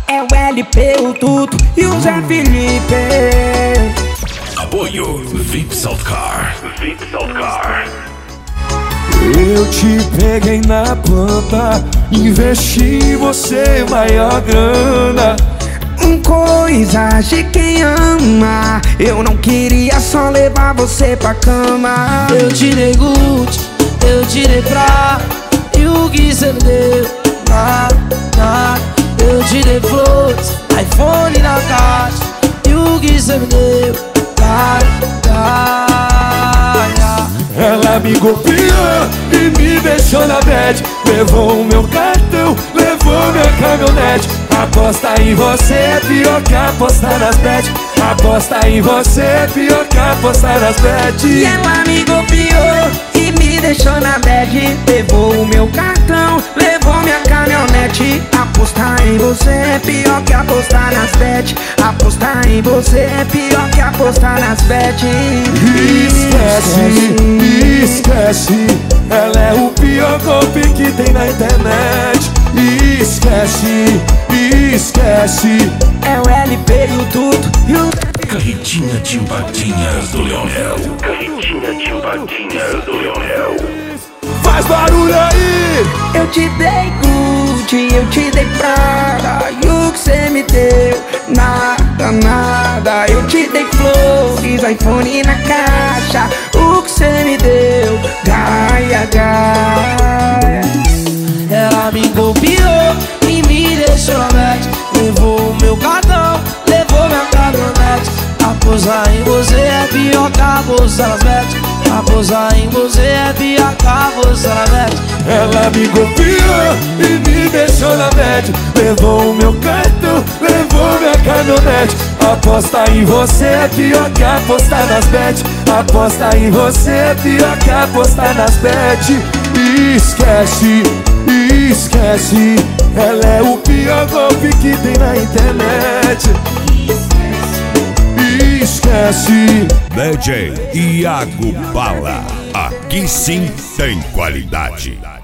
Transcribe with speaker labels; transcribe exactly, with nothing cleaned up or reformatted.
Speaker 1: É o L P, o Tuto e o Zé Felipe.
Speaker 2: Apoio V I P Saltcar. V I P Saltcar.
Speaker 3: Eu te peguei na planta, investi em você maior grana.
Speaker 1: Coisas de quem ama. Eu não queria só levar você pra cama.
Speaker 4: Eu te dei Gucci, eu te dei pra. E o que cê me deu? Nada, nada. Eu te dei flores, iPhone na caixa. E o que cê me deu? Nada, nada.
Speaker 3: Ela me golpeou e me deixou na bad. Levou o meu cartão, levou minha caminhonete. Aposta em você é pior que apostar nas bet. Aposta em você é pior que apostar nas bet.
Speaker 1: E ela me golpeou e me deixou na bad. Levou o meu cartão, levou minha caminhonete. Apostar em você é pior que apostar nas bet. Apostar em você é pior que apostar nas bet.
Speaker 3: Esquece, esquece. Ela é o pior golpe que tem na internet. Esquece, esquece.
Speaker 1: É o L P e o Tuto e o
Speaker 2: Carretinha de empadinhas do Leonel. Carretinha de empadinhas do Leonel.
Speaker 3: Faz barulho aí!
Speaker 1: Eu te dei Gucci, eu te dei Prada. E o que cê me deu? Nada, nada. Eu te dei flores, iPhone na caixa. O que cê me deu? Gaia, gaia.
Speaker 4: Ela me golpeou e me deixou na net. Levou o meu cartão, levou minha caminhonete. Apostar em você é pior que apostar nas bet. Apostar em você é pior que apostar nas bet.
Speaker 3: Ela me golpeou e me deixou na bad. Levou o meu cartão, levou minha caminhonete. Aposta em você é pior que apostar nas bet. Aposta em você é pior que apostar nas bet. Esquece, esquece. Ela é o pior golpe que tem na internet. Esquece.
Speaker 2: D J Iago Bala. Aqui sim tem qualidade.